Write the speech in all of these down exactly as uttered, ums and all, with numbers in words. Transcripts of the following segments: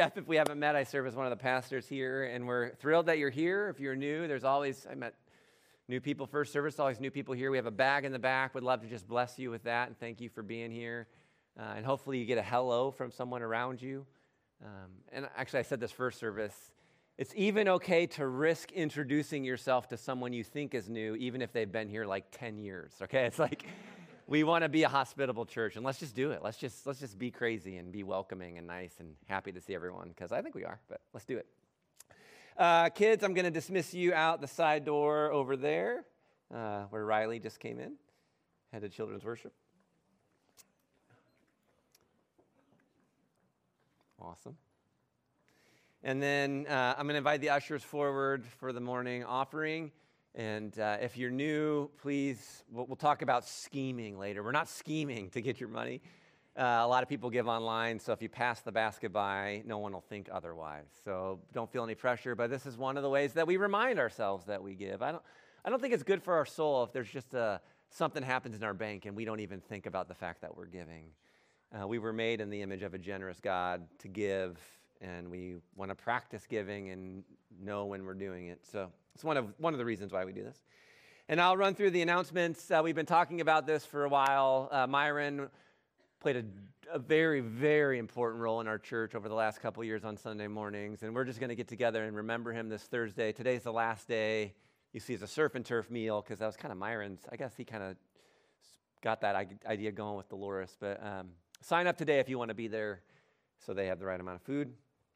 Jeff. If we haven't met, I serve as one of the pastors here, and we're thrilled that you're here. If you're new, there's always, I met new people first service, always new people here. We have a bag in the back. Would love to just bless you with that, and thank you for being here. Uh, and hopefully you get a hello from someone around you. Um, and actually, I said this first service, it's even okay to risk introducing yourself to someone you think is new, even if they've been here like ten years, okay? It's like, we want to be a hospitable church, and let's just do it. Let's just let's just be crazy and be welcoming and nice and happy to see everyone, because I think we are, but let's do it. Uh, kids, I'm going to dismiss you out the side door over there, uh, where Riley just came in, head of children's worship. Awesome. And then uh, I'm going to invite the ushers forward for the morning offering. And uh, if you're new, please, we'll, we'll talk about scheming later. We're not scheming to get your money. Uh, a lot of people give online, so if you pass the basket by, no one will think otherwise. So don't feel any pressure, but this is one of the ways that we remind ourselves that we give. I don't, I don't think it's good for our soul if there's just a, something happens in our bank and we don't even think about the fact that we're giving. Uh, we were made in the image of a generous God to give, and we want to practice giving and know when we're doing it. So it's one of one of the reasons why we do this. And I'll run through the announcements. Uh, we've been talking about this for a while. Uh, Myron played a, a very, very important role in our church over the last couple of years on Sunday mornings, and we're just going to get together and remember him this Thursday. Today's the last day. You see, it's a surf and turf meal, because that was kind of Myron's. I guess he kind of got that idea going with Dolores. But um, sign up today if you want to be there so they have the right amount of food.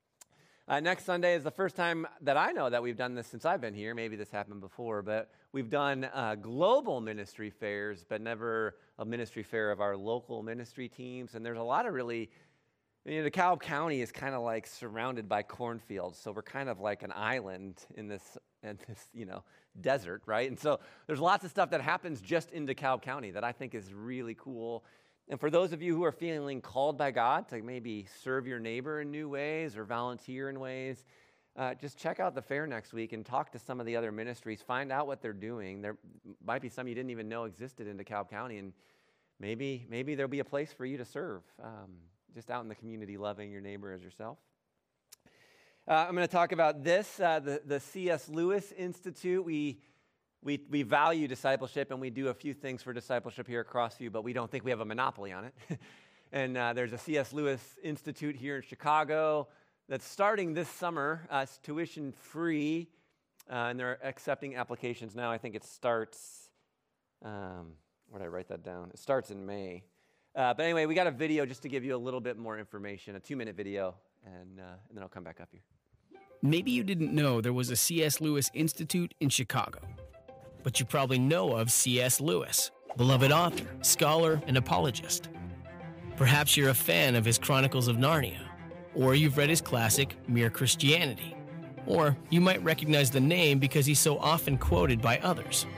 Uh, next Sunday is the first time that I know that we've done this since I've been here. Maybe this happened before, but we've done uh, global ministry fairs, but never a ministry fair of our local ministry teams. And there's a lot of really, you know, DeKalb County is kind of like surrounded by cornfields, so we're kind of like an island in this, in this, you know, desert, right? And so there's lots of stuff that happens just in DeKalb County that I think is really cool. And for those of you who are feeling called by God to maybe serve your neighbor in new ways or volunteer in ways, uh, just check out the fair next week and talk to some of the other ministries. Find out what they're doing. There might be some you didn't even know existed in DeKalb County, and maybe maybe there'll be a place for you to serve, um, just out in the community, loving your neighbor as yourself. Uh, I'm going to talk about this, uh, the, the C S Lewis Institute. We We we value discipleship, and we do a few things for discipleship here at Crossview, but we don't think we have a monopoly on it. and uh, there's a C S Lewis Institute here in Chicago that's starting this summer. Uh, it's tuition free, uh, and they're accepting applications now. I think it starts, um, where did I write that down? It starts in May. Uh, but anyway, we got a video just to give you a little bit more information, a two-minute video, and, uh, and then I'll come back up here. Maybe you didn't know there was a C S Lewis Institute in Chicago. But you probably know of C S Lewis, beloved author, scholar, and apologist. Perhaps you're a fan of his Chronicles of Narnia, or you've read his classic, Mere Christianity, or you might recognize the name because he's so often quoted by others.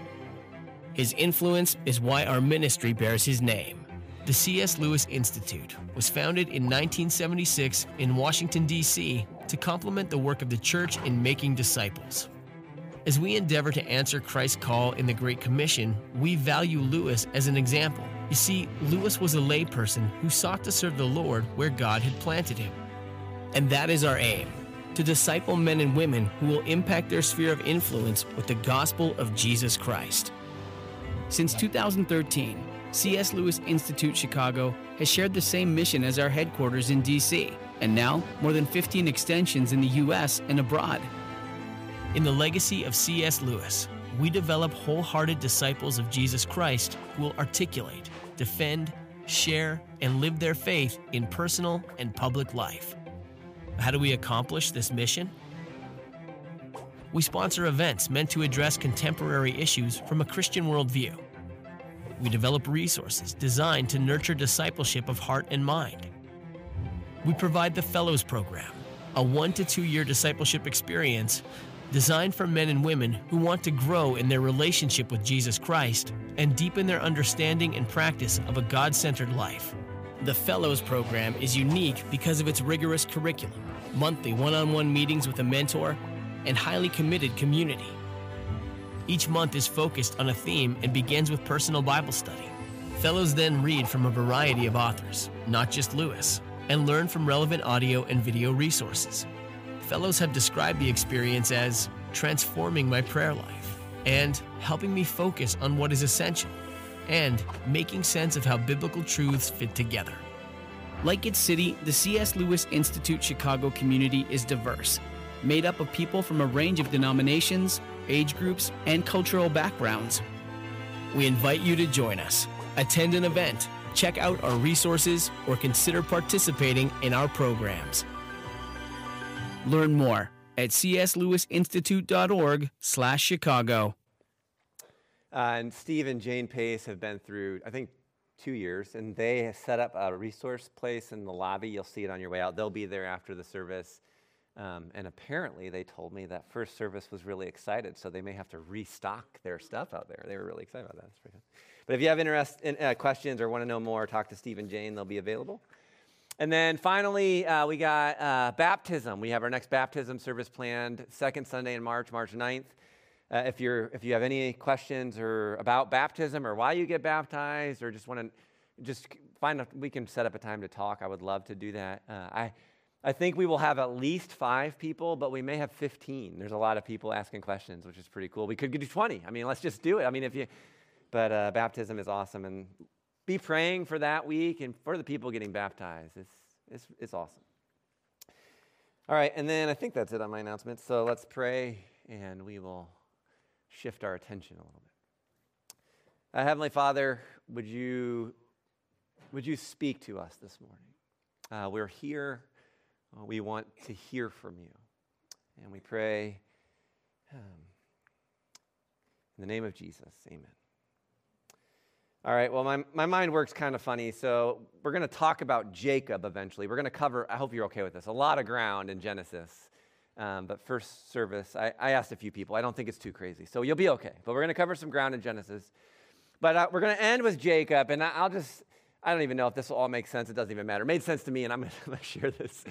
His influence is why our ministry bears his name. The C S Lewis Institute was founded in nineteen seventy-six in Washington, D C to complement the work of the church in making disciples. As we endeavor to answer Christ's call in the Great Commission, we value Lewis as an example. You see, Lewis was a layperson who sought to serve the Lord where God had planted him. And that is our aim, to disciple men and women who will impact their sphere of influence with the gospel of Jesus Christ. Since two thousand thirteen, C S Lewis Institute Chicago has shared the same mission as our headquarters in D C, and now more than fifteen extensions in the U S and abroad. In the legacy of C S Lewis, we develop wholehearted disciples of Jesus Christ who will articulate, defend, share, and live their faith in personal and public life. How do we accomplish this mission? We sponsor events meant to address contemporary issues from a Christian worldview. We develop resources designed to nurture discipleship of heart and mind. We provide the Fellows Program, a one to two year discipleship experience designed for men and women who want to grow in their relationship with Jesus Christ and deepen their understanding and practice of a God-centered life. The Fellows Program is unique because of its rigorous curriculum, monthly one-on-one meetings with a mentor, and highly committed community. Each month is focused on a theme and begins with personal Bible study. Fellows then read from a variety of authors, not just Lewis, and learn from relevant audio and video resources. Fellows have described the experience as transforming my prayer life and helping me focus on what is essential and making sense of how biblical truths fit together. Like its city, the C S. Lewis Institute Chicago community is diverse, made up of people from a range of denominations, age groups, and cultural backgrounds. We invite you to join us, attend an event, check out our resources, or consider participating in our programs. Learn more at c s lewis institute dot org slash Chicago. Uh, and Steve and Jane Pace have been through, I think, two years, and they have set up a resource place in the lobby. You'll see it on your way out. They'll be there after the service. Um, and apparently, they told me that first service was really excited, so they may have to restock their stuff out there. They were really excited about that. That's pretty good. But if you have interest in uh, questions or want to know more, talk to Steve and Jane. They'll be available. And then finally, uh, we got uh, baptism. We have our next baptism service planned second Sunday in March, March ninth. Uh, if you're if you have any questions or about baptism or why you get baptized or just want to just find a, we can set up a time to talk. I would love to do that. Uh, I I think we will have at least five people, but we may have fifteen. There's a lot of people asking questions, which is pretty cool. We could do twenty. I mean, let's just do it. I mean, if you, but uh, baptism is awesome, and be praying for that week and for the people getting baptized. It's it's it's awesome. All right, and then I think that's it on my announcements. So let's pray, and we will shift our attention a little bit. Uh, Heavenly Father, would you would you speak to us this morning? Uh, we're here. Uh, we want to hear from you, and we pray um, in the name of Jesus. Amen. All right, well, my, my mind works kind of funny, so we're going to talk about Jacob eventually. We're going to cover, I hope you're okay with this, a lot of ground in Genesis. Um, but first service, I, I asked a few people. I don't think it's too crazy, so you'll be okay. But we're going to cover some ground in Genesis. But uh, we're going to end with Jacob, and I, I'll just, I don't even know if this will all make sense. It doesn't even matter. It made sense to me, and I'm going to share this.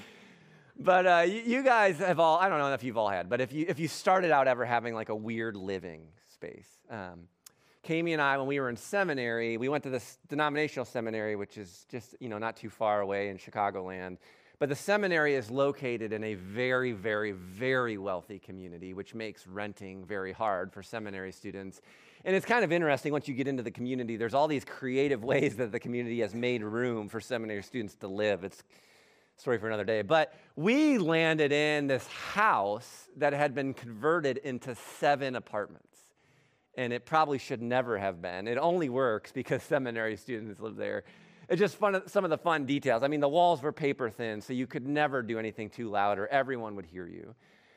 But uh, you, you guys have all, I don't know if you've all had, but if you if you started out ever having like a weird living space. Um, Kami and I, when we were in seminary, we went to this denominational seminary, which is just, you know, not too far away in Chicagoland. But the seminary is located in a very, very, very wealthy community, which makes renting very hard for seminary students. And it's kind of interesting once you get into the community, there's all these creative ways that the community has made room for seminary students to live. It's a story for another day. But we landed in this house that had been converted into seven apartments. And it probably should never have been. It only works because seminary students live there. It's just fun, some of the fun details. I mean, the walls were paper thin, so you could never do anything too loud or everyone would hear you.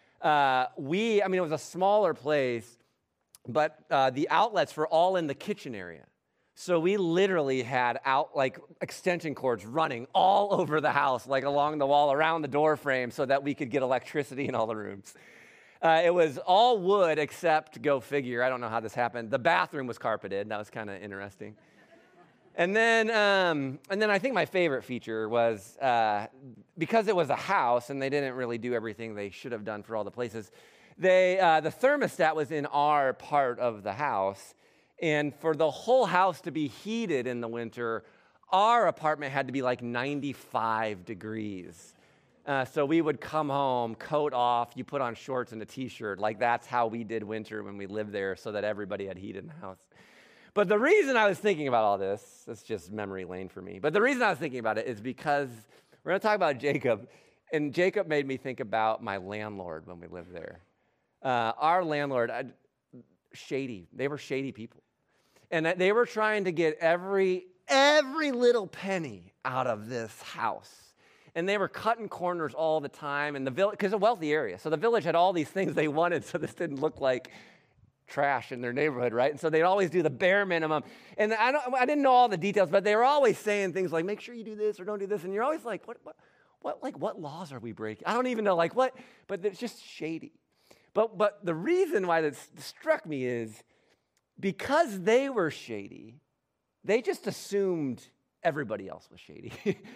Uh, we, I mean, it was a smaller place, but uh, the outlets were all in the kitchen area. So we literally had out like extension cords running all over the house, like along the wall, around the door frame, so that we could get electricity in all the rooms. Uh, it was all wood except, go figure, I don't know how this happened. The bathroom was carpeted. That was kind of interesting. And then um, and then I think my favorite feature was, uh, because it was a house and they didn't really do everything they should have done for all the places, they uh, the thermostat was in our part of the house. And for the whole house to be heated in the winter, our apartment had to be like ninety-five degrees. Uh, so we would come home, coat off, you put on shorts and a t-shirt. Like that's how we did winter when we lived there so that everybody had heat in the house. But the reason I was thinking about all this, it's just memory lane for me. But the reason I was thinking about it is because we're going to talk about Jacob. And Jacob made me think about my landlord when we lived there. Uh, our landlord, I, shady. They were shady people. And they were trying to get every every little penny out of this house. And they were cutting corners all the time, and the village, because it's a wealthy area, so the village had all these things they wanted, so this didn't look like trash in their neighborhood, right? And so they'd always do the bare minimum. And I don't, I didn't know all the details, but they were always saying things like, "Make sure you do this or don't do this," and you're always like, "What, what, what, like, what laws are we breaking?" I don't even know, like, what, but it's just shady. But but the reason why this struck me is because they were shady, they just assumed everybody else was shady.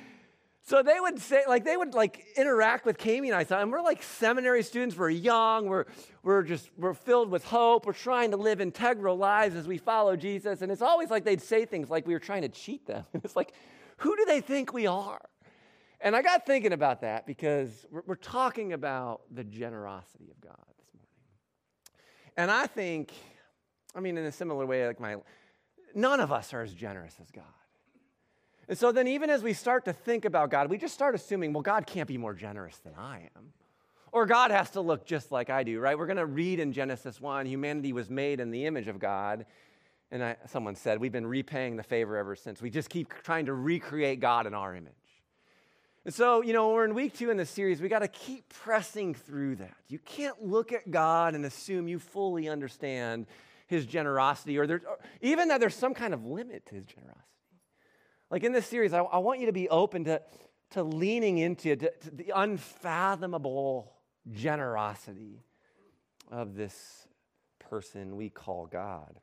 So they would say, like, they would, like, interact with Kami and I, and we're, like, seminary students, we're young, we're, we're just, we're filled with hope, we're trying to live integral lives as we follow Jesus, and it's always like they'd say things like we were trying to cheat them. And it's like, who do they think we are? And I got thinking about that because we're, we're talking about the generosity of God this morning. And I think, I mean, in a similar way, like my, none of us are as generous as God. And so then even as we start to think about God, we just start assuming, well, God can't be more generous than I am. Or God has to look just like I do, right? We're going to read in Genesis one, humanity was made in the image of God. And I, someone said, we've been repaying the favor ever since. We just keep trying to recreate God in our image. And so, you know, we're in week two in this series. We got to keep pressing through that. You can't look at God and assume you fully understand his generosity, or, there, or even that there's some kind of limit to his generosity. Like in this series, I, I want you to be open to, to leaning into to, to the unfathomable generosity of this person we call God.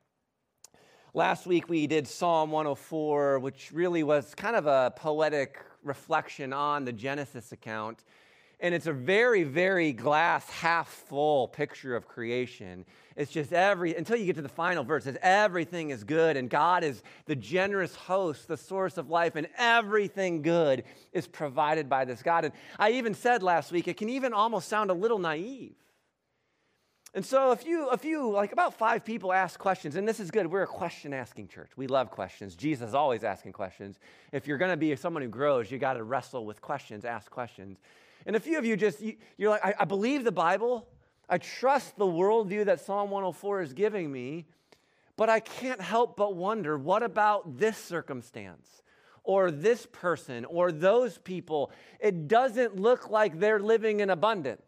Last week we did Psalm one oh four, which really was kind of a poetic reflection on the Genesis account. And it's a very, very glass half full picture of creation. It's just every, until you get to the final verse, it's everything is good, and God is the generous host, the source of life, and everything good is provided by this God. And I even said last week, it can even almost sound a little naive. And so if you, if you, like about five people ask questions, and this is good, we're a question-asking church. We love questions. Jesus is always asking questions. If you're going to be someone who grows, you got to wrestle with questions, ask questions. And a few of you just, you, you're like, I, I believe the Bible. I trust the worldview that Psalm one oh four is giving me, but I can't help but wonder, what about this circumstance? Or this person, or those people? It doesn't look like they're living in abundance.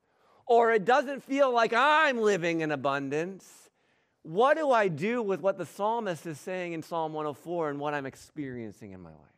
Or it doesn't feel like I'm living in abundance. What do I do with what the psalmist is saying in Psalm one oh four and what I'm experiencing in my life?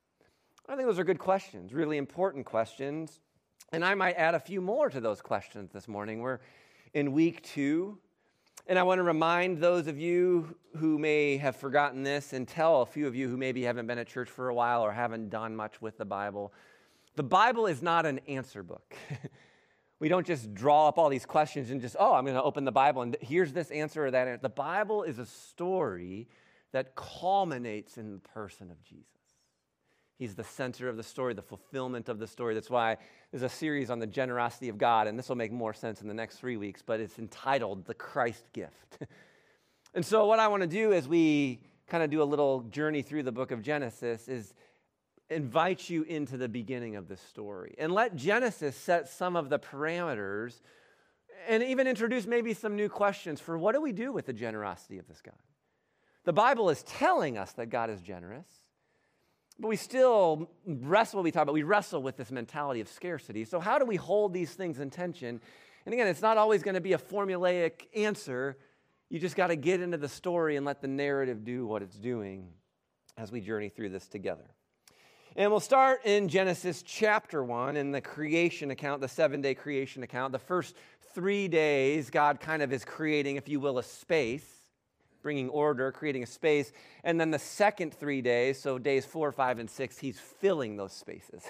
I think those are good questions, really important questions. And I might add a few more to those questions this morning. We're in week two. And I want to remind those of you who may have forgotten this, and tell a few of you who maybe haven't been at church for a while or haven't done much with the Bible. The Bible is not an answer book. We don't just draw up all these questions and just, oh, I'm going to open the Bible and here's this answer or that answer. The Bible is a story that culminates in the person of Jesus. He's the center of the story, the fulfillment of the story. That's why there's a series on the generosity of God, and this will make more sense in the next three weeks, but it's entitled The Christ Gift. And so what I want to do as we kind of do a little journey through the book of Genesis is invite you into the beginning of the story and let Genesis set some of the parameters and even introduce maybe some new questions for what do we do with the generosity of this God? The Bible is telling us that God is generous, but we still wrestle, what we talk about, we wrestle with this mentality of scarcity. So how do we hold these things in tension? And again, it's not always going to be a formulaic answer. You just got to get into the story and let the narrative do what it's doing as we journey through this together. And we'll start in Genesis chapter one in the creation account, the seven-day creation account. The first three days, God kind of is creating, if you will, a space, bringing order, creating a space. And then the second three days, so days four, five, and six, he's filling those spaces.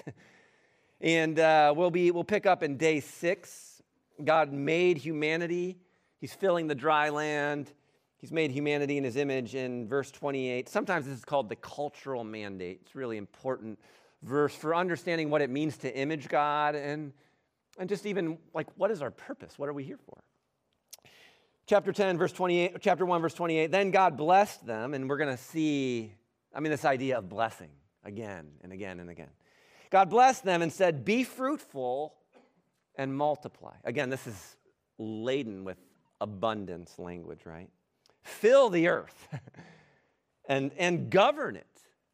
and uh, we'll be we'll pick up in day six. God made humanity. He's filling the dry land. He's made humanity in his image in verse twenty-eight. Sometimes this is called the cultural mandate. It's a really important verse for understanding what it means to image God and, and just even like, what is our purpose? What are we here for? Chapter ten, verse twenty-eight, chapter one, verse twenty-eight, then God blessed them, and we're going to see, I mean, this idea of blessing again and again and again. God blessed them and said, be fruitful and multiply. Again, this is laden with abundance language, right? Fill the earth and, and govern it.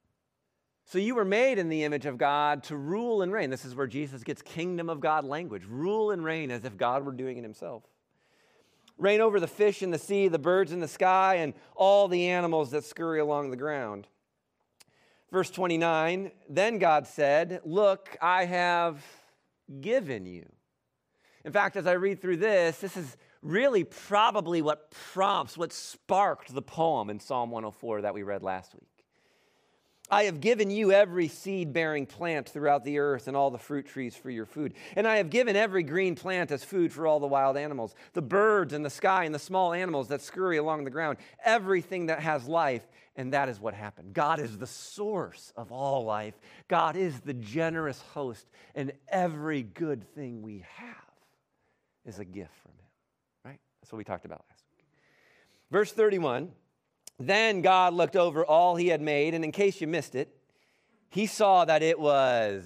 So you were made in the image of God to rule and reign. This is where Jesus gets kingdom of God language. Rule and reign as if God were doing it himself. Reign over the fish in the sea, the birds in the sky, and all the animals that scurry along the ground. Verse twenty-nine, then God said, look, I have given you. In fact, as I read through this, this is really probably what prompts, what sparked the poem in Psalm one oh four that we read last week. I have given you every seed-bearing plant throughout the earth and all the fruit trees for your food. And I have given every green plant as food for all the wild animals, the birds in the sky and the small animals that scurry along the ground, everything that has life. And that is what happened. God is the source of all life. God is the generous host, and every good thing we have is a gift from him, right? That's what we talked about last week. Verse thirty-one. Then God looked over all he had made, and in case you missed it, he saw that it was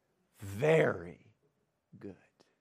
very good.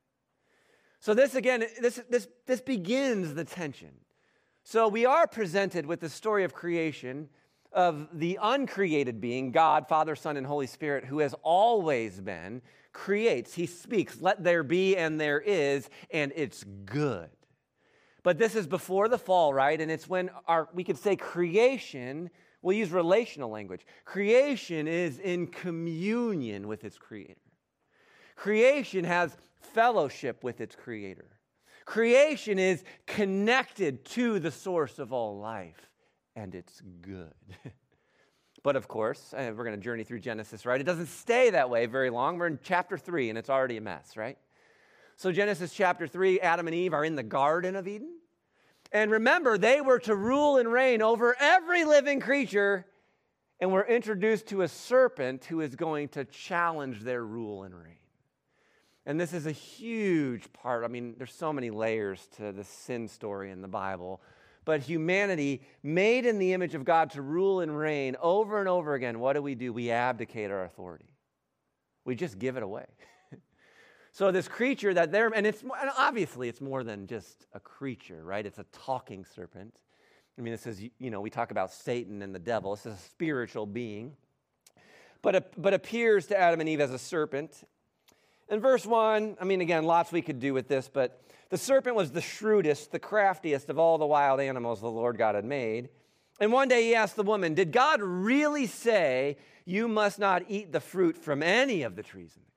So this again, this, this, this begins the tension. So we are presented with the story of creation of the uncreated being, God, Father, Son, and Holy Spirit, who has always been, creates. He speaks, let there be, and there is, and it's good. But this is before the fall, right? And it's when our, we could say creation, we'll use relational language. Creation is in communion with its creator. Creation has fellowship with its creator. Creation is connected to the source of all life, and it's good. But of course, we're going to journey through Genesis, right? It doesn't stay that way very long. We're in chapter three, and it's already a mess, right? So Genesis chapter three, Adam and Eve are in the Garden of Eden. And remember, they were to rule and reign over every living creature, and we're introduced to a serpent who is going to challenge their rule and reign. And this is a huge part. I mean, there's so many layers to the sin story in the Bible. But humanity, made in the image of God to rule and reign over and over again, what do we do? We abdicate our authority. We just give it away. So this creature that they're, and it's and obviously it's more than just a creature, right? It's a talking serpent. I mean, this is, you know, we talk about Satan and the devil. This is a spiritual being, but, but appears to Adam and Eve as a serpent. In verse one, I mean, again, lots we could do with this, but the serpent was the shrewdest, the craftiest of all the wild animals the Lord God had made. And one day he asked the woman, did God really say you must not eat the fruit from any of the trees in the garden?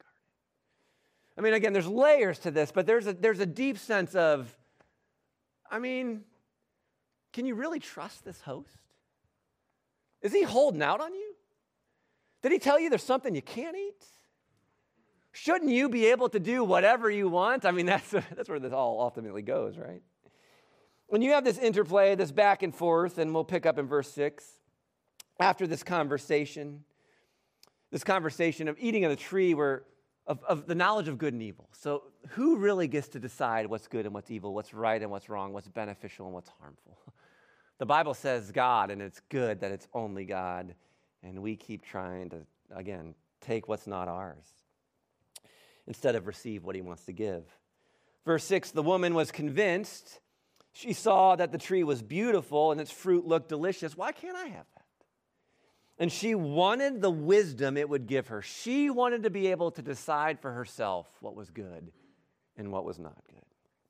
I mean, again, there's layers to this, but there's a, there's a deep sense of, I mean, can you really trust this host? Is he holding out on you? Did he tell you there's something you can't eat? Shouldn't you be able to do whatever you want? I mean, that's, that's where this all ultimately goes, right? When you have this interplay, this back and forth, and we'll pick up in verse six, after this conversation, this conversation of eating of the tree where Of, of the knowledge of good and evil. So who really gets to decide what's good and what's evil, what's right and what's wrong, what's beneficial and what's harmful? The Bible says God, and it's good that it's only God, and we keep trying to, again, take what's not ours instead of receive what he wants to give. Verse six, the woman was convinced. She saw that the tree was beautiful and its fruit looked delicious. Why can't I have that? And she wanted the wisdom it would give her. She wanted to be able to decide for herself what was good and what was not good.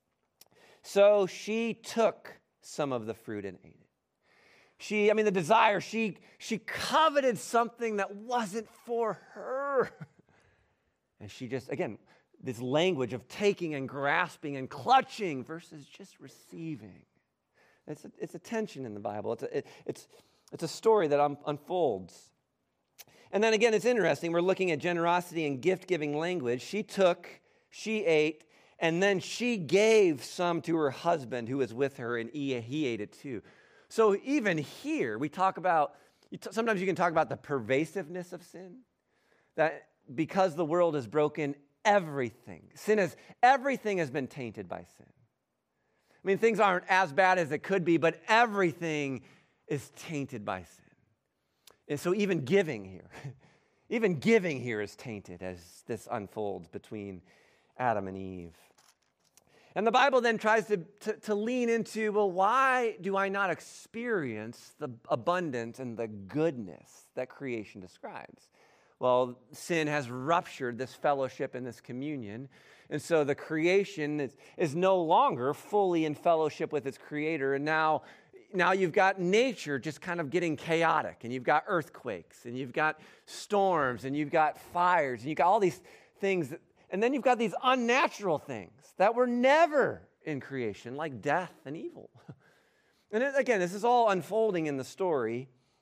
So she took some of the fruit and ate it. She, I mean, the desire, she, she coveted something that wasn't for her. And she just, again, this language of taking and grasping and clutching versus just receiving. It's a, it's a tension in the Bible. It's a, it, it's It's a story that un- unfolds. And then again, it's interesting. We're looking at generosity and gift-giving language. She took, she ate, and then she gave some to her husband who was with her, and he, he ate it too. So even here, we talk about, you t- sometimes you can talk about the pervasiveness of sin. That because the world is broken, everything, sin is, everything has been tainted by sin. I mean, things aren't as bad as it could be, but everything is tainted by sin. And so even giving here, even giving here is tainted as this unfolds between Adam and Eve. And the Bible then tries to, to, to lean into, well, why do I not experience the abundance and the goodness that creation describes? Well, sin has ruptured this fellowship and this communion. And so the creation is, is no longer fully in fellowship with its creator. And now Now you've got nature just kind of getting chaotic, and you've got earthquakes, and you've got storms, and you've got fires, and you've got all these things, that, and then you've got these unnatural things that were never in creation, like death and evil. And it, again, this is all unfolding in the story.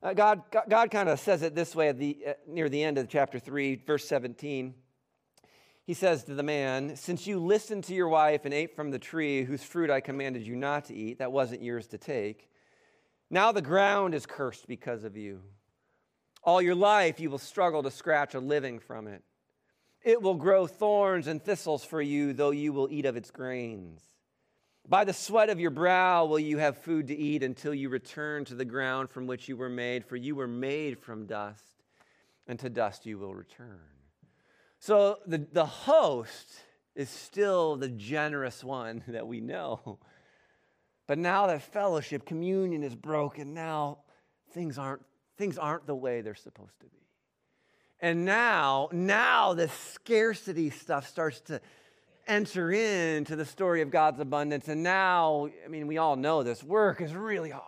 Uh, God, God, God kind of says it this way at the, uh, near the end of chapter three, verse seventeen. He says to the man, since you listened to your wife and ate from the tree whose fruit I commanded you not to eat, that wasn't yours to take, now the ground is cursed because of you. All your life you will struggle to scratch a living from it. It will grow thorns and thistles for you, though you will eat of its grains. By the sweat of your brow will you have food to eat until you return to the ground from which you were made, for you were made from dust, and to dust you will return. So the, the host is still the generous one that we know. But now that fellowship, communion is broken, now things aren't, things aren't the way they're supposed to be. And now, now the scarcity stuff starts to enter into the story of God's abundance. And now, I mean, we all know this, work is really hard.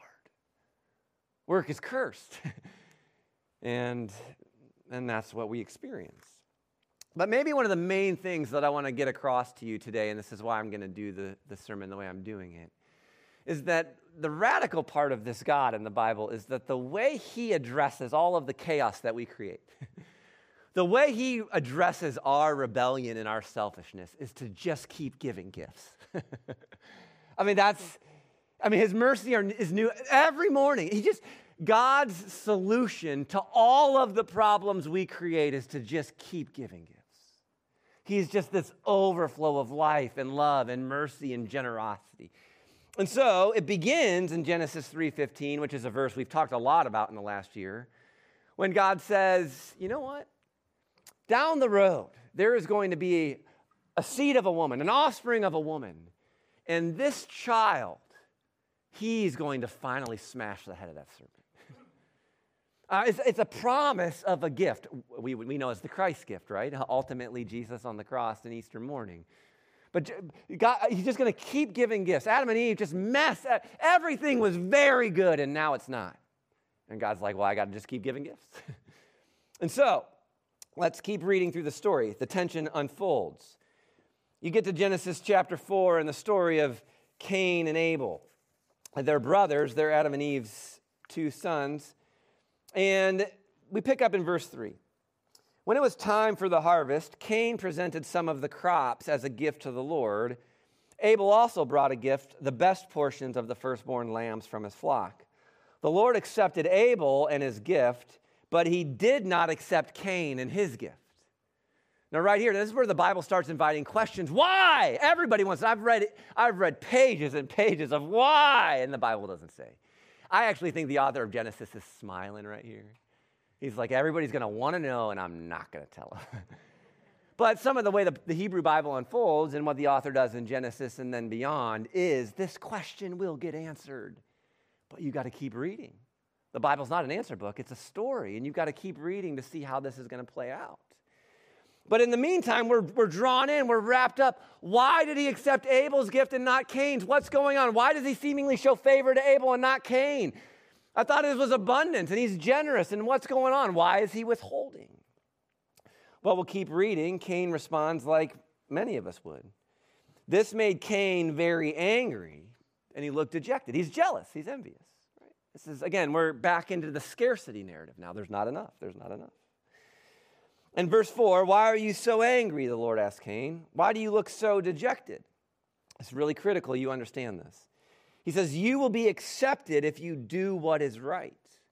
Work is cursed. and, and that's what we experience. But maybe one of the main things that I want to get across to you today, and this is why I'm going to do the, the sermon the way I'm doing it, is that the radical part of this God in the Bible is that the way he addresses all of the chaos that we create, the way he addresses our rebellion and our selfishness is to just keep giving gifts. I mean, that's, I mean, his mercy are, is new every morning. He just, God's solution to all of the problems we create is to just keep giving gifts. He's just this overflow of life and love and mercy and generosity. And so it begins in Genesis three fifteen, which is a verse we've talked a lot about in the last year, when God says, you know what? Down the road, there is going to be a seed of a woman, an offspring of a woman, and this child, he's going to finally smash the head of that serpent. Uh, it's, it's a promise of a gift. We, we know it's the Christ gift, right? Ultimately, Jesus on the cross on Easter morning. But God, he's just going to keep giving gifts. Adam and Eve just messed. Everything was very good, and now it's not. And God's like, well, I got to just keep giving gifts. And so, let's keep reading through the story. The tension unfolds. You get to Genesis chapter four and the story of Cain and Abel. They're brothers. They're Adam and Eve's two sons. And we pick up in verse three. When it was time for the harvest, Cain presented some of the crops as a gift to the Lord. Abel also brought a gift, the best portions of the firstborn lambs from his flock. The Lord accepted Abel and his gift, but he did not accept Cain and his gift. Now, right here, this is where the Bible starts inviting questions. Why? Everybody wants. I've read I've read pages and pages of why, and the Bible doesn't say. I actually think the author of Genesis is smiling right here. He's like, everybody's going to want to know, and I'm not going to tell them. But some of the way the, the Hebrew Bible unfolds and what the author does in Genesis and then beyond is this question will get answered. But you got to keep reading. The Bible's not an answer book. It's a story, and you've got to keep reading to see how this is going to play out. But in the meantime, we're, we're drawn in, we're wrapped up. Why did he accept Abel's gift and not Cain's? What's going on? Why does he seemingly show favor to Abel and not Cain? I thought it was abundance, and he's generous, and what's going on? Why is he withholding? Well, we'll keep reading. Cain responds like many of us would. This made Cain very angry, and he looked dejected. He's jealous. He's envious. Right? This is, again, we're back into the scarcity narrative now. There's not enough. There's not enough. In verse four, why are you so angry, the Lord asked Cain. Why do you look so dejected? It's really critical you understand this. He says, you will be accepted if you do what is right.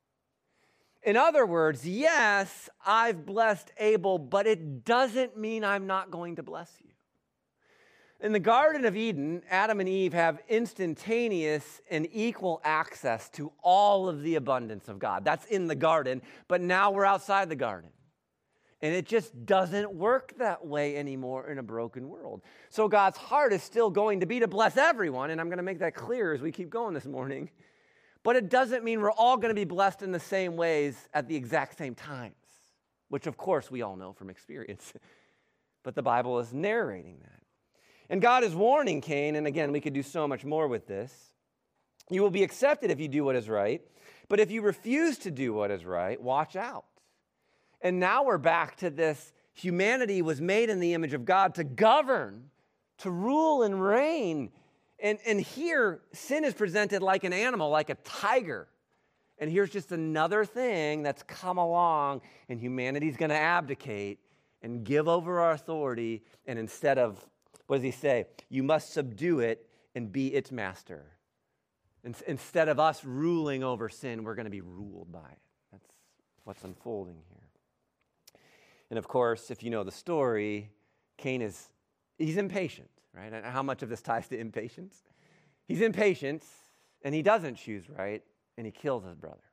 In other words, yes, I've blessed Abel, but it doesn't mean I'm not going to bless you. In the Garden of Eden, Adam and Eve have instantaneous and equal access to all of the abundance of God. That's in the garden, but now we're outside the garden. And it just doesn't work that way anymore in a broken world. So God's heart is still going to be to bless everyone, and I'm going to make that clear as we keep going this morning. But it doesn't mean we're all going to be blessed in the same ways at the exact same times, which of course we all know from experience. But the Bible is narrating that. And God is warning Cain, and again, we could do so much more with this. You will be accepted if you do what is right, but if you refuse to do what is right, watch out. And now we're back to this. Humanity was made in the image of God to govern, to rule and reign. And, and here, sin is presented like an animal, like a tiger. And here's just another thing that's come along, and humanity's going to abdicate and give over our authority. And instead of, what does he say? You must subdue it and be its master. In, instead of us ruling over sin, we're going to be ruled by it. That's what's unfolding here. And of course, if you know the story, Cain is, he's impatient, right? And how much of this ties to impatience? He's impatient, and he doesn't choose right, and he kills his brother.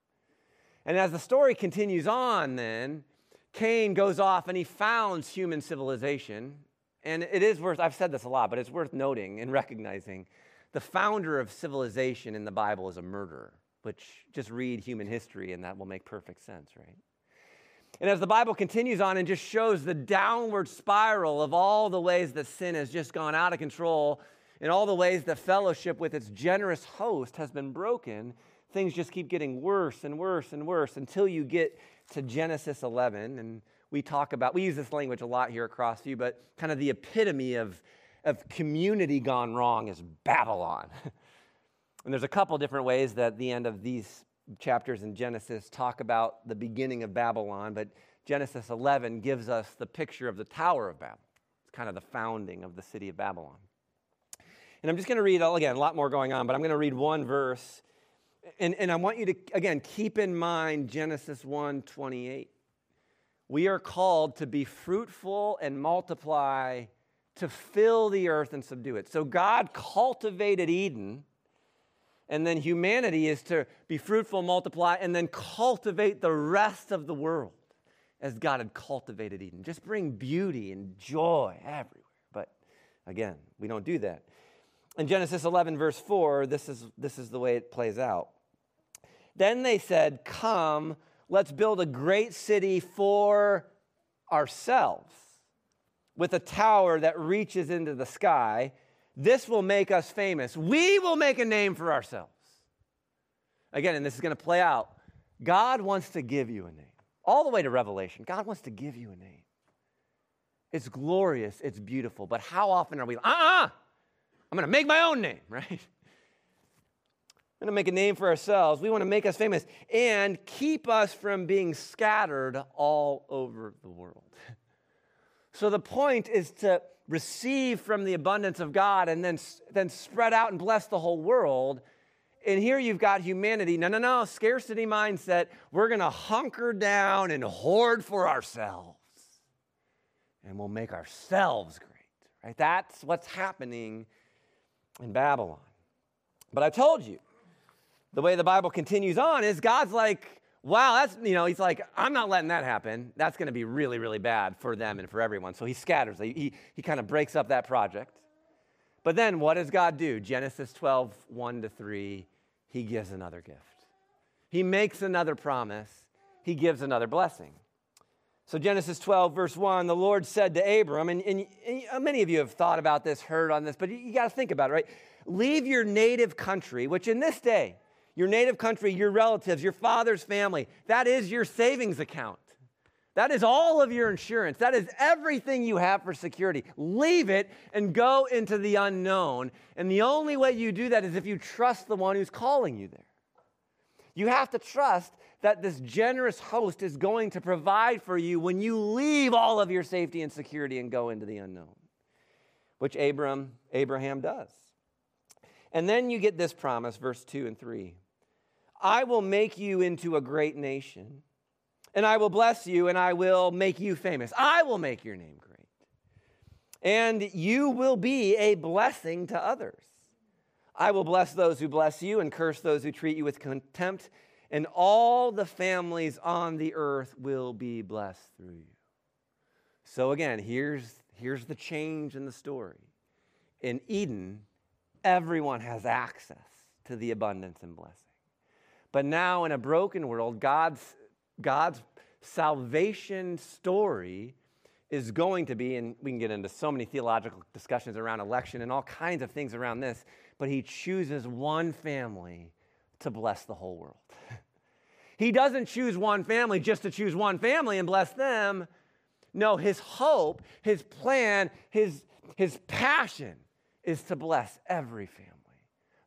And as the story continues on then, Cain goes off and he founds human civilization. And it is worth, I've said this a lot, but it's worth noting and recognizing the founder of civilization in the Bible is a murderer, which just read human history and that will make perfect sense, right? And as the Bible continues on and just shows the downward spiral of all the ways that sin has just gone out of control and all the ways that fellowship with its generous host has been broken, things just keep getting worse and worse and worse until you get to Genesis eleven. And we talk about, we use this language a lot here at Crossview, but kind of the epitome of, of community gone wrong is Babylon. And there's a couple different ways that the end of these chapters in Genesis talk about the beginning of Babylon, but Genesis eleven gives us the picture of the Tower of Babel. It's kind of the founding of the city of Babylon. And I'm just going to read, again, a lot more going on, but I'm going to read one verse. And, and I want you to, again, keep in mind Genesis one twenty-eight. We are called to be fruitful and multiply, to fill the earth and subdue it. So God cultivated Eden, and then humanity is to be fruitful, multiply, and then cultivate the rest of the world as God had cultivated Eden. Just bring beauty and joy everywhere. But again, we don't do that. In Genesis eleven, verse four, this is, this is the way it plays out. Then they said, come, let's build a great city for ourselves with a tower that reaches into the sky. This will make us famous. We will make a name for ourselves. Again, and this is going to play out. God wants to give you a name. All the way to Revelation, God wants to give you a name. It's glorious. It's beautiful. But how often are we, uh-uh, I'm going to make my own name, right? I'm going to make a name for ourselves. We want to make us famous and keep us from being scattered all over the world. So the point is to receive from the abundance of God and then, then spread out and bless the whole world. And here you've got humanity. No, no, no, scarcity mindset. We're going to hunker down and hoard for ourselves. And we'll make ourselves great, right? That's what's happening in Babylon. But I told you, the way the Bible continues on is God's like, wow, that's, you know, he's like, I'm not letting that happen. That's going to be really, really bad for them and for everyone. So he scatters. He, he, he kind of breaks up that project. But then what does God do? Genesis twelve, one to three, he gives another gift. He makes another promise. He gives another blessing. So Genesis twelve, verse one, the Lord said to Abram, and, and, and many of you have thought about this, heard on this, but you, you got to think about it, right? Leave your native country, which in this day, your native country, your relatives, your father's family, that is your savings account. That is all of your insurance. That is everything you have for security. Leave it and go into the unknown. And the only way you do that is if you trust the one who's calling you there. You have to trust that this generous host is going to provide for you when you leave all of your safety and security and go into the unknown, which Abram, Abraham does. And then you get this promise, verse two and three. I will make you into a great nation, and I will bless you, and I will make you famous. I will make your name great. And you will be a blessing to others. I will bless those who bless you and curse those who treat you with contempt, and all the families on the earth will be blessed through you. So again, here's, here's the change in the story. In Eden, everyone has access to the abundance and blessing. But now in a broken world, God's, God's salvation story is going to be, and we can get into so many theological discussions around election and all kinds of things around this, but he chooses one family to bless the whole world. He doesn't choose one family just to choose one family and bless them. No, his hope, his plan, his, his passion is to bless every family.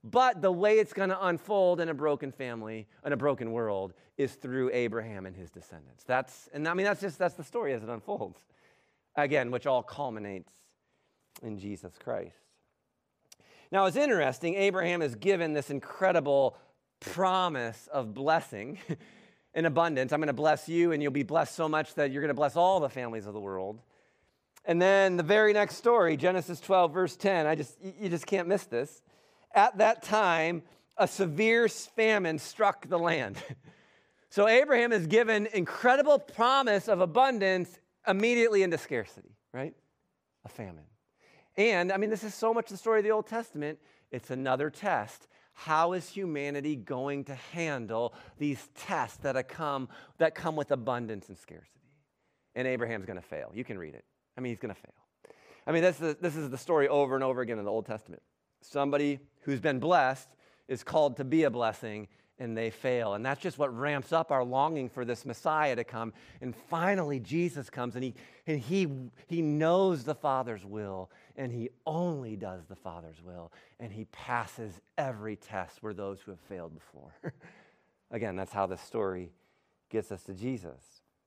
But the way it's going to unfold in a broken family, in a broken world, is through Abraham and his descendants. That's, and I mean, that's just, that's the story as it unfolds. Again, which all culminates in Jesus Christ. Now, it's interesting, Abraham is given this incredible promise of blessing in abundance. I'm going to bless you, and you'll be blessed so much that you're going to bless all the families of the world. And then the very next story, Genesis twelve, verse ten, I just you just can't miss this. At that time, a severe famine struck the land. So Abraham is given incredible promise of abundance immediately into scarcity, right? A famine. And, I mean, this is so much the story of the Old Testament. It's another test. How is humanity going to handle these tests that come, that come with abundance and scarcity? And Abraham's going to fail. You can read it. I mean, he's going to fail. I mean, this is, this is the story over and over again in the Old Testament. Somebody who's been blessed is called to be a blessing, and they fail. And that's just what ramps up our longing for this Messiah to come. And finally, Jesus comes, and he, and he, he knows the Father's will, and he only does the Father's will, and he passes every test where those who have failed before. Again, that's how this story gets us to Jesus.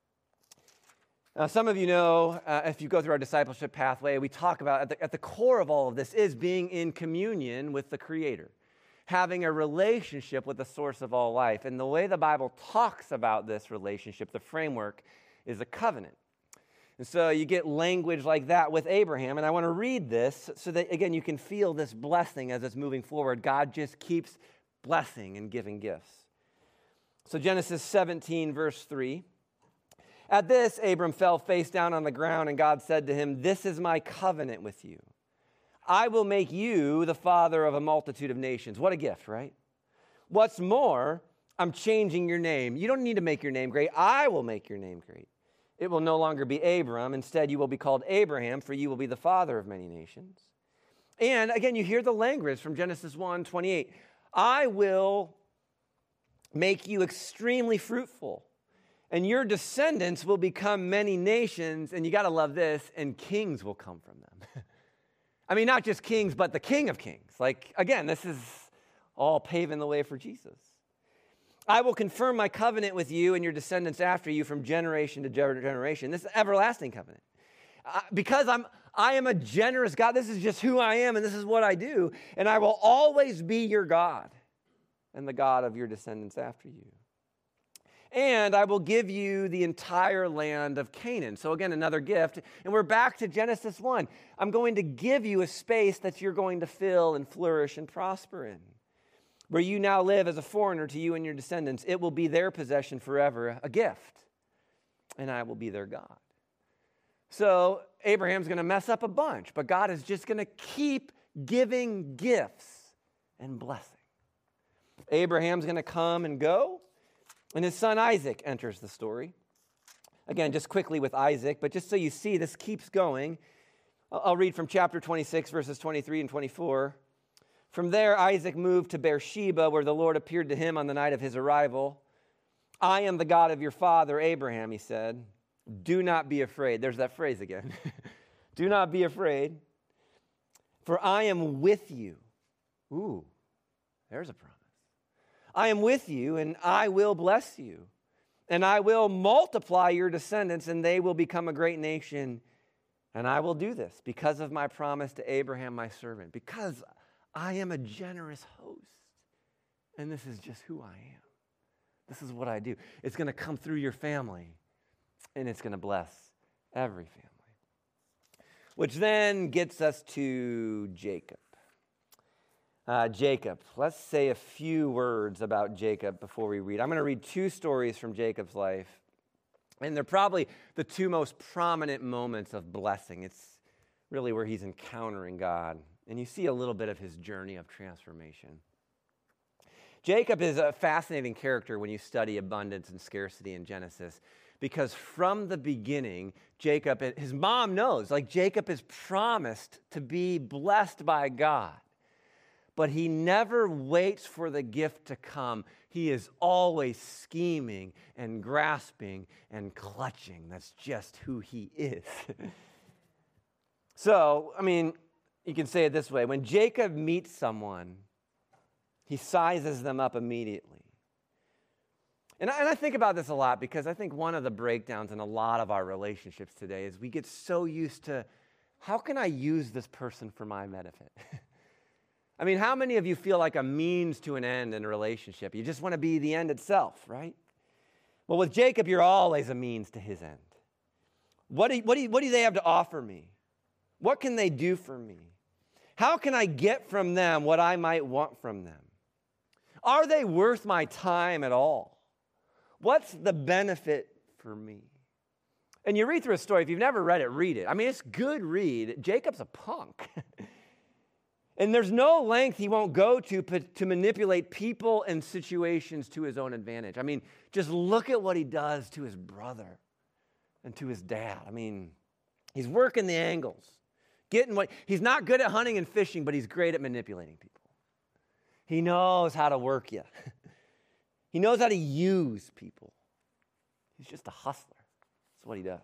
Now, some of you know, uh, if you go through our discipleship pathway, we talk about at the, at the core of all of this is being in communion with the Creator, having a relationship with the source of all life. And the way the Bible talks about this relationship, the framework, is a covenant. And so you get language like that with Abraham. And I want to read this so that, again, you can feel this blessing as it's moving forward. God just keeps blessing and giving gifts. So Genesis seventeen, verse three. At this, Abram fell face down on the ground, and God said to him, "This is my covenant with you. I will make you the father of a multitude of nations." What a gift, right? What's more, I'm changing your name. You don't need to make your name great. I will make your name great. It will no longer be Abram. Instead, you will be called Abraham, for you will be the father of many nations. And again, you hear the language from Genesis one twenty-eight. I will make you extremely fruitful, and your descendants will become many nations, and you got to love this, and kings will come from them. I mean, not just kings, but the King of Kings. Like, again, this is all paving the way for Jesus. I will confirm my covenant with you and your descendants after you from generation to generation. This is an everlasting covenant. Uh, because I'm, I am a generous God. This is just who I am, and this is what I do. And I will always be your God and the God of your descendants after you. And I will give you the entire land of Canaan. So again, another gift. And we're back to Genesis one. I'm going to give you a space that you're going to fill and flourish and prosper in. Where you now live as a foreigner to you and your descendants, it will be their possession forever, a gift. And I will be their God. So Abraham's going to mess up a bunch, but God is just going to keep giving gifts and blessing. Abraham's going to come and go. And his son Isaac enters the story. Again, just quickly with Isaac, but just so you see, this keeps going. I'll read from chapter twenty-six, verses twenty-three and twenty-four. From there, Isaac moved to Beersheba, where the Lord appeared to him on the night of his arrival. I am the God of your father, Abraham, he said. Do not be afraid. There's that phrase again. Do not be afraid, for I am with you. Ooh, there's a promise. I am with you, and I will bless you, and I will multiply your descendants, and they will become a great nation. And I will do this because of my promise to Abraham, my servant, because I am a generous host, and this is just who I am. This is what I do. It's going to come through your family, and it's going to bless every family. Which then gets us to Jacob. Uh, Jacob. Let's say a few words about Jacob before we read. I'm going to read two stories from Jacob's life, and they're probably the two most prominent moments of blessing. It's really where he's encountering God, and you see a little bit of his journey of transformation. Jacob is a fascinating character when you study abundance and scarcity in Genesis, because from the beginning, Jacob, his mom knows, like Jacob is promised to be blessed by God. But he never waits for the gift to come. He is always scheming and grasping and clutching. That's just who he is. So, I mean, you can say it this way. When Jacob meets someone, He sizes them up immediately. And I, and I think about this a lot because I think one of the breakdowns in a lot of our relationships today is we get so used to, how can I use this person for my benefit? I mean, how many of you feel like a means to an end in a relationship? You just want to be the end itself, right? Well, with Jacob, you're always a means to his end. What do, what do, what do they have to offer me? What can they do for me? How can I get from them what I might want from them? Are they worth my time at all? What's the benefit for me? And you read through a story. If you've never read it, read it. I mean, it's good read. Jacob's a punk. And there's no length he won't go to to manipulate people and situations to his own advantage. I mean, just look at what he does to his brother and to his dad. I mean, he's working the angles. Getting what he's not good at hunting and fishing, but he's great at manipulating people. He knows how to work you. He knows how to use people. He's just a hustler. That's what he does.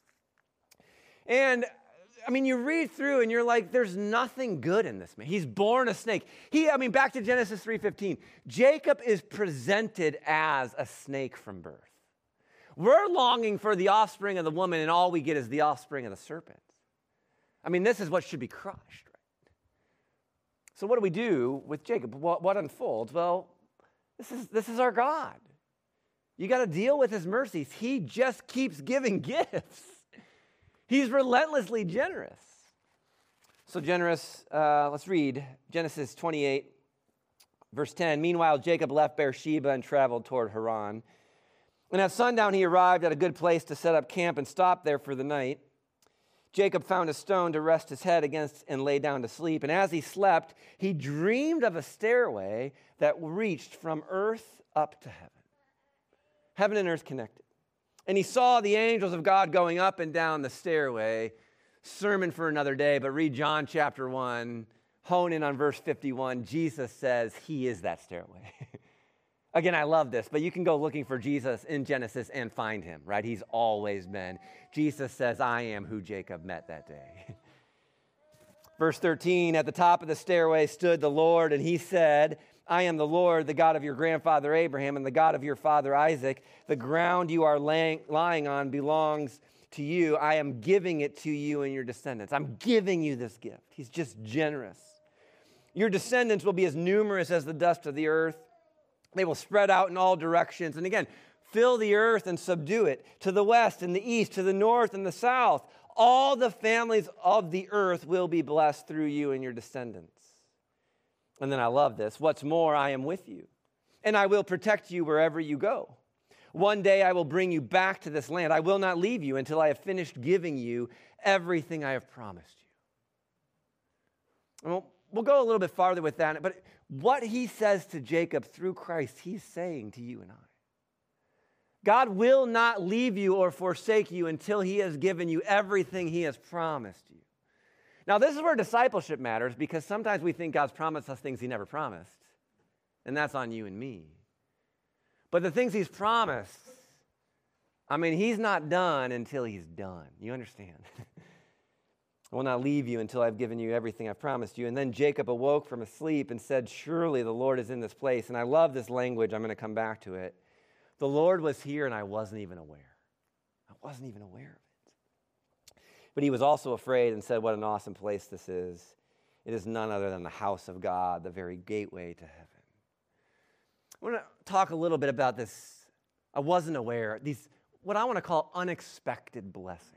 And I mean, you read through and you're like, there's nothing good in this man. He's born a snake. He, I mean, back to Genesis three fifteen. Jacob is presented as a snake from birth. We're longing for the offspring of the woman, and all we get is the offspring of the serpent. I mean, this is what should be crushed, right? So what do we do with Jacob? What, what unfolds? Well, this is, this is our God. You got to deal with his mercies. He just keeps giving gifts. He's relentlessly generous. So generous, uh, let's read Genesis twenty-eight, verse ten. Meanwhile, Jacob left Beersheba and traveled toward Haran. And at sundown, he arrived at a good place to set up camp and stopped there for the night. Jacob found a stone to rest his head against and lay down to sleep. And as he slept, he dreamed of a stairway that reached from earth up to heaven. Heaven and earth connected. And he saw the angels of God going up and down the stairway. Sermon for another day, but read John chapter one. Hone in on verse fifty-one. Jesus says he is that stairway. Again, I love this, but you can go looking for Jesus in Genesis and find him, right? He's always been. Jesus says, I am who Jacob met that day. Verse thirteen, at the top of the stairway stood the Lord, and he said, I am the Lord, the God of your grandfather Abraham and the God of your father Isaac. The ground you are laying, lying on belongs to you. I am giving it to you and your descendants. I'm giving you this gift. He's just generous. Your descendants will be as numerous as the dust of the earth. They will spread out in all directions. And again, fill the earth and subdue it. To the west and the east, to the north and the south. All the families of the earth will be blessed through you and your descendants. And then I love this. What's more, I am with you, and I will protect you wherever you go. One day I will bring you back to this land. I will not leave you until I have finished giving you everything I have promised you. And we'll, we'll go a little bit farther with that, but what he says to Jacob through Christ, he's saying to you and I. God will not leave you or forsake you until he has given you everything he has promised you. Now, this is where discipleship matters, because sometimes we think God's promised us things he never promised, and that's on you and me. But the things he's promised, I mean, he's not done until he's done. You understand? I will not leave you until I've given you everything I've promised you. And then Jacob awoke from his sleep and said, surely the Lord is in this place. And I love this language. I'm going to come back to it. The Lord was here, and I wasn't even aware. I wasn't even aware of it. But he was also afraid and said, what an awesome place this is. It is none other than the house of God, the very gateway to heaven. I want to talk a little bit about this. I wasn't aware. These, what I want to call unexpected blessings.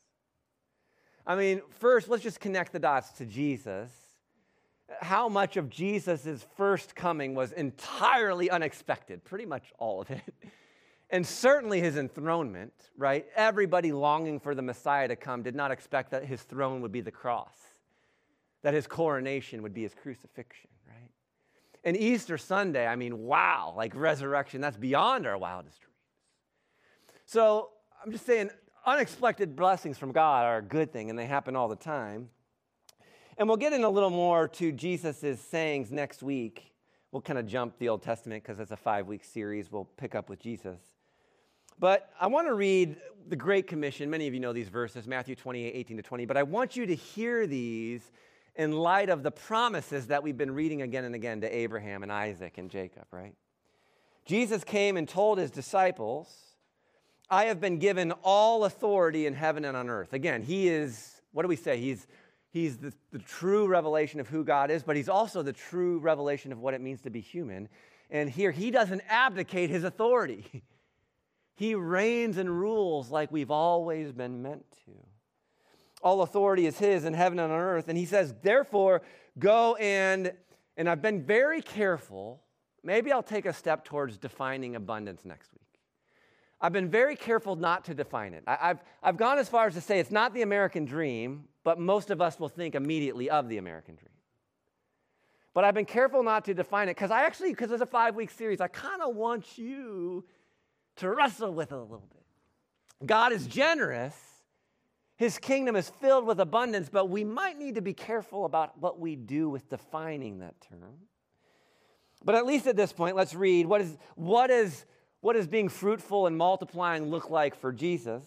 I mean, first, let's just connect the dots to Jesus. How much of Jesus' first coming was entirely unexpected? Pretty much all of it. And certainly his enthronement, right? Everybody longing for the Messiah to come did not expect that his throne would be the cross, that his coronation would be his crucifixion, right? And Easter Sunday, I mean, wow, like resurrection, that's beyond our wildest dreams. So I'm just saying, unexpected blessings from God are a good thing, and they happen all the time. And we'll get in a little more to Jesus' sayings next week. We'll kind of jump the Old Testament because it's a five-week series. We'll pick up with Jesus. But I want to read the Great Commission. Many of you know these verses, Matthew twenty-eight, eighteen to twenty. But I want you to hear these in light of the promises that we've been reading again and again to Abraham and Isaac and Jacob, right? Jesus came and told his disciples, I have been given all authority in heaven and on earth. Again, he is, what do we say? He's, he's the, the true revelation of who God is, but he's also the true revelation of what it means to be human. And here, he doesn't abdicate his authority. He reigns and rules like we've always been meant to. All authority is his in heaven and on earth. And he says, therefore, go and, and I've been very careful. Maybe I'll take a step towards defining abundance next week. I've been very careful not to define it. I, I've, I've gone as far as to say it's not the American dream, but most of us will think immediately of the American dream. But I've been careful not to define it because I actually, because it's a five-week series, I kind of want you to wrestle with it a little bit. God is generous. His kingdom is filled with abundance, but we might need to be careful about what we do with defining that term. But at least at this point, let's read what is what is what does being fruitful and multiplying look like for Jesus?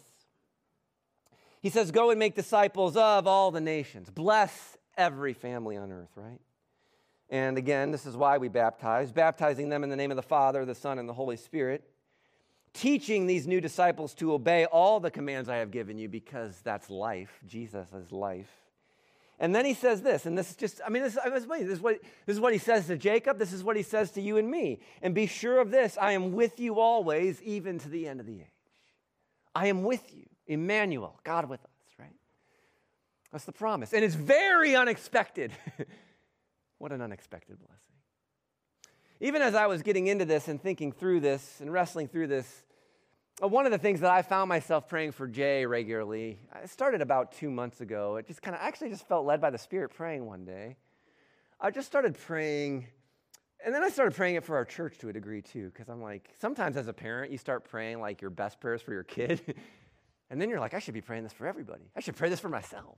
He says, go and make disciples of all the nations. Bless every family on earth, right? And again, this is why we baptize, baptizing them in the name of the Father, the Son, and the Holy Spirit, teaching these new disciples to obey all the commands I have given you because that's life. Jesus is life. And then he says this, and this is just, I mean, this, this, is what, this is what he says to Jacob. This is what he says to you and me. And be sure of this, I am with you always, even to the end of the age. I am with you, Emmanuel, God with us, right? That's the promise. And it's very unexpected. What an unexpected blessing. Even as I was getting into this and thinking through this and wrestling through this, one of the things that I found myself praying for Jay regularly, I started about two months ago. It just kind of, actually just felt led by the Spirit praying one day. I just started praying, and then I started praying it for our church to a degree too, because I'm like, sometimes as a parent, you start praying like your best prayers for your kid, and then you're like, I should be praying this for everybody. I should pray this for myself.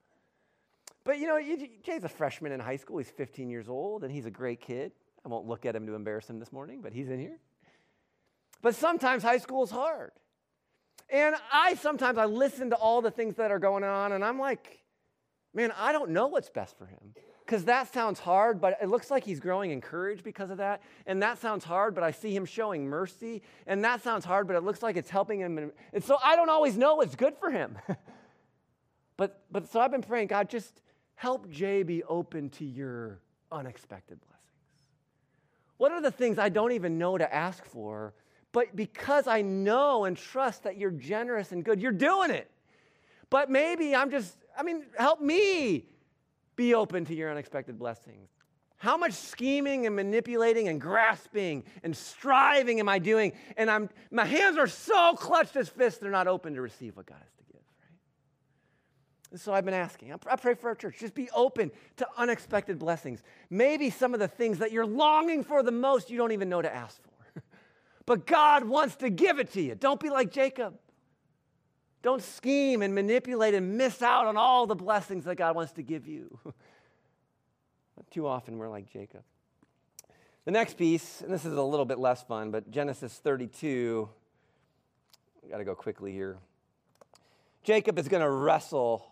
But you know, Jay's a freshman in high school. He's fifteen years old, and he's a great kid. I won't look at him to embarrass him this morning, but he's in here. But sometimes high school is hard. And I sometimes, I listen to all the things that are going on, and I'm like, man, I don't know what's best for him. Because that sounds hard, but it looks like he's growing in courage because of that. And that sounds hard, but I see him showing mercy. And that sounds hard, but it looks like it's helping him. And so I don't always know what's good for him. but, but so I've been praying, God, just help Jay be open to your unexpected blessings. What are the things I don't even know to ask for, but because I know and trust that you're generous and good, you're doing it. But maybe I'm just, I mean, help me be open to your unexpected blessings. How much scheming and manipulating and grasping and striving am I doing? And I'm my hands are so clutched as fists, they're not open to receive what God has to give, right? And so I've been asking. I pray for our church. Just be open to unexpected blessings. Maybe some of the things that you're longing for the most, you don't even know to ask for. But God wants to give it to you. Don't be like Jacob. Don't scheme and manipulate and miss out on all the blessings that God wants to give you. Too often we're like Jacob. The next piece, and this is a little bit less fun, but Genesis thirty-two. I've got to go quickly here. Jacob is going to wrestle.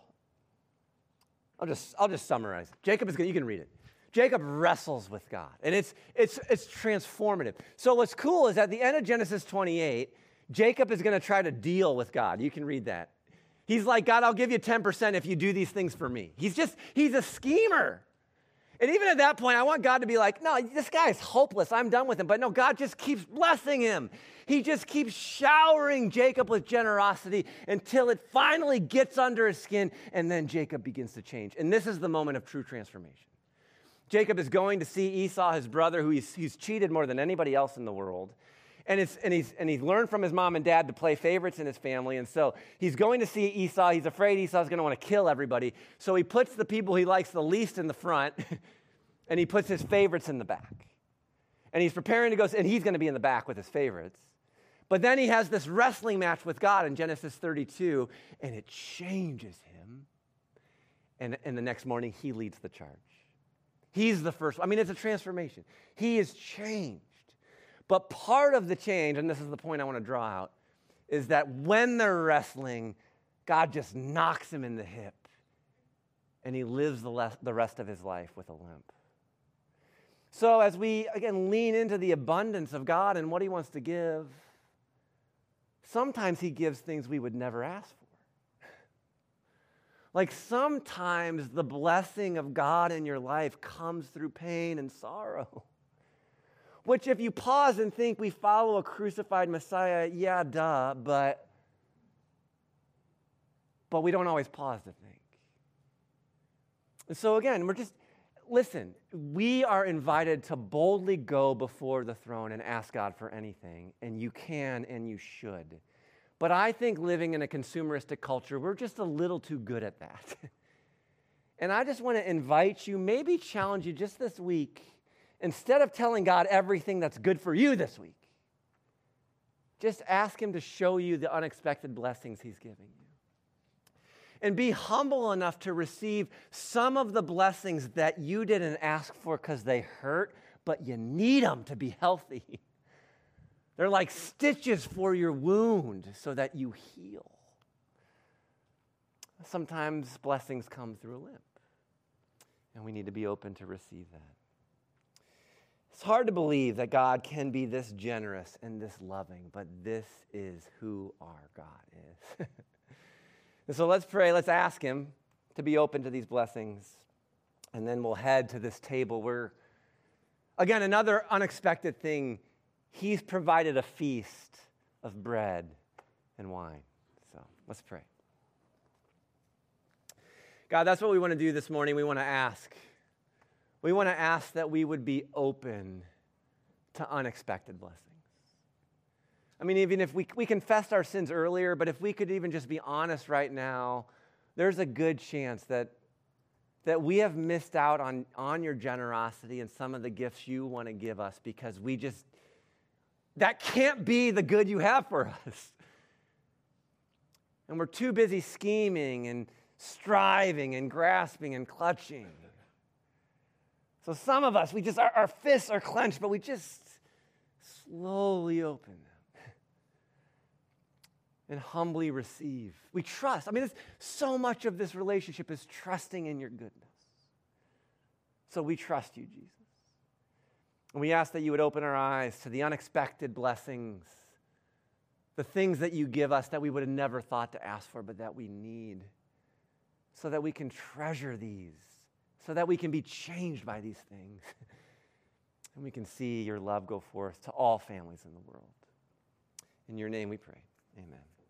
I'll just, I'll just summarize. Jacob is going to, you can read it. Jacob wrestles with God, and it's, it's, it's transformative. So what's cool is at the end of Genesis twenty-eight, Jacob is going to try to deal with God. You can read that. He's like, God, I'll give you ten percent if you do these things for me. He's just, he's a schemer. And even at that point, I want God to be like, no, this guy is hopeless. I'm done with him. But no, God just keeps blessing him. He just keeps showering Jacob with generosity until it finally gets under his skin, and then Jacob begins to change. And this is the moment of true transformation. Jacob is going to see Esau, his brother, who he's, he's cheated more than anybody else in the world. And, it's, and, he's, and he's learned from his mom and dad to play favorites in his family. And so he's going to see Esau. He's afraid Esau's going to want to kill everybody. So he puts the people he likes the least in the front, and he puts his favorites in the back. And he's preparing to go, and he's going to be in the back with his favorites. But then he has this wrestling match with God in Genesis thirty-two, and it changes him. And, and the next morning, he leads the charge. He's the first. I mean, it's a transformation. He is changed. But part of the change, and this is the point I want to draw out, is that when they're wrestling, God just knocks him in the hip. and he lives the, le- the rest of his life with a limp. So as we, again, lean into the abundance of God and what he wants to give, sometimes he gives things we would never ask for. Like sometimes the blessing of God in your life comes through pain and sorrow. Which if you pause and think we follow a crucified Messiah, yeah, duh, but, but we don't always pause to think. And so again, we're just, listen, we are invited to boldly go before the throne and ask God for anything, and you can and you should. But I think living in a consumeristic culture, we're just a little too good at that. And I just want to invite you, maybe challenge you just this week, instead of telling God everything that's good for you this week, just ask him to show you the unexpected blessings he's giving you. And be humble enough to receive some of the blessings that you didn't ask for because they hurt, but you need them to be healthy. They're like stitches for your wound so that you heal. Sometimes blessings come through a limp, and we need to be open to receive that. It's hard to believe that God can be this generous and this loving, but this is who our God is. And so let's pray, let's ask him to be open to these blessings, and then we'll head to this table where, again, another unexpected thing, he's provided a feast of bread and wine. So let's pray. God, that's what we want to do this morning. We want to ask. We want to ask that we would be open to unexpected blessings. I mean, even if we, we confessed our sins earlier, but if we could even just be honest right now, there's a good chance that, that we have missed out on, on your generosity and some of the gifts you want to give us because we just, that can't be the good you have for us. And we're too busy scheming and striving and grasping and clutching. So some of us, we just, our, our fists are clenched, but we just slowly open them and humbly receive. We trust. I mean, it's, so much of this relationship is trusting in your goodness. So we trust you, Jesus. And we ask that you would open our eyes to the unexpected blessings, the things that you give us that we would have never thought to ask for, but that we need, so that we can treasure these, so that we can be changed by these things, and we can see your love go forth to all families in the world. In your name we pray. Amen.